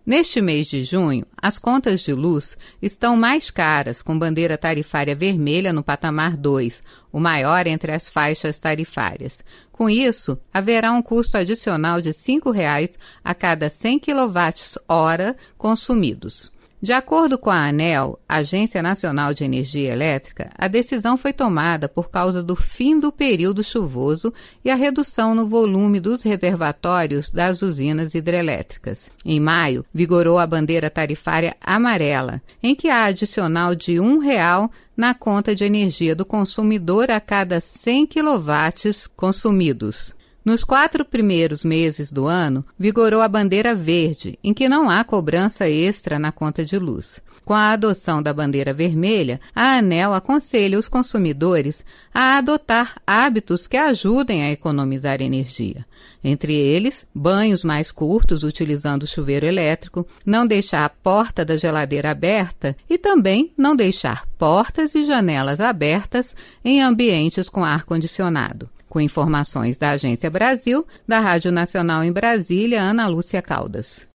Neste mês de junho, as contas de luz estão mais caras, com bandeira tarifária vermelha no patamar 2, o maior entre as faixas tarifárias. Com isso, haverá um custo adicional de R$ 5,00 a cada 100 kWh consumidos. De acordo com a ANEEL, Agência Nacional de Energia Elétrica, a decisão foi tomada por causa do fim do período chuvoso e a redução no volume dos reservatórios das usinas hidrelétricas. Em maio, vigorou a bandeira tarifária amarela, em que há adicional de R$ 1,00 na conta de energia do consumidor a cada 100 kW consumidos. Nos 4 primeiros meses do ano, vigorou a bandeira verde, em que não há cobrança extra na conta de luz. Com a adoção da bandeira vermelha, a ANEEL aconselha os consumidores a adotar hábitos que ajudem a economizar energia. Entre eles, banhos mais curtos utilizando o chuveiro elétrico, não deixar a porta da geladeira aberta e também não deixar portas e janelas abertas em ambientes com ar-condicionado. Com informações da Agência Brasil, da Rádio Nacional em Brasília, Ana Lúcia Caldas.